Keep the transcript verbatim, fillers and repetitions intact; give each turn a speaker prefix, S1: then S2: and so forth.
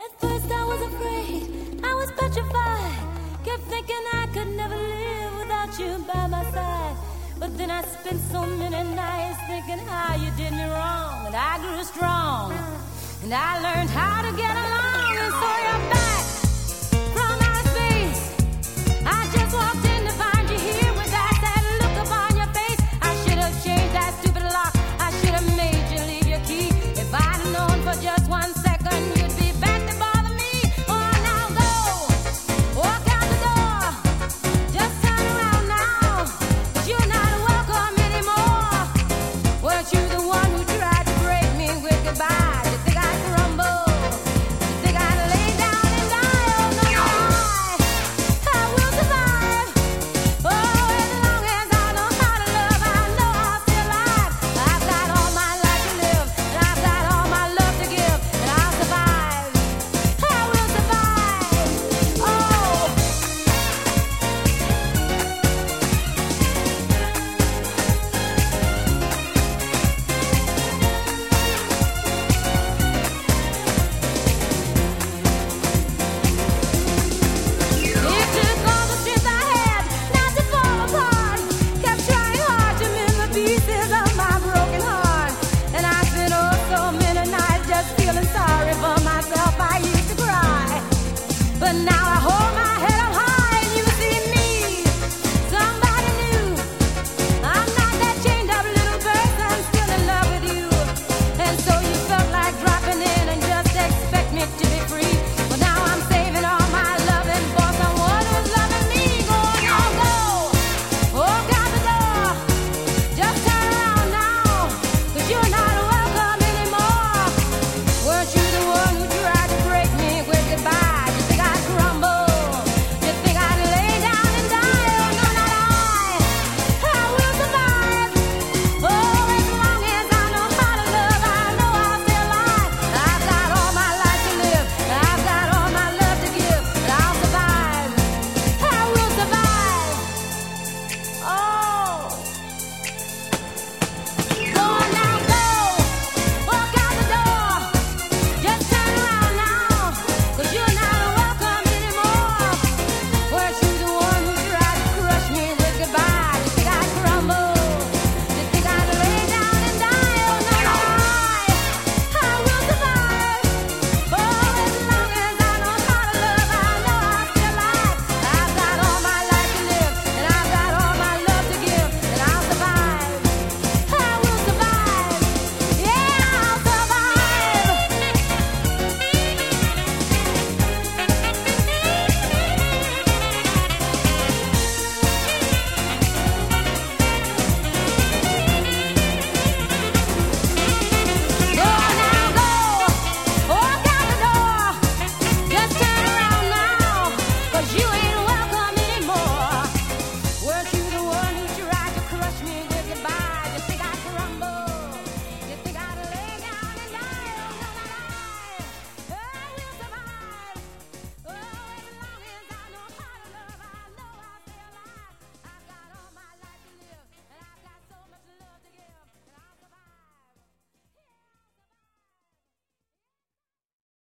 S1: At first I was afraid, I was petrified. Kept thinking I could never live without you by my side. But then I spent so many nights thinking how you did me wrong. And I grew strong, and I learned how to get along.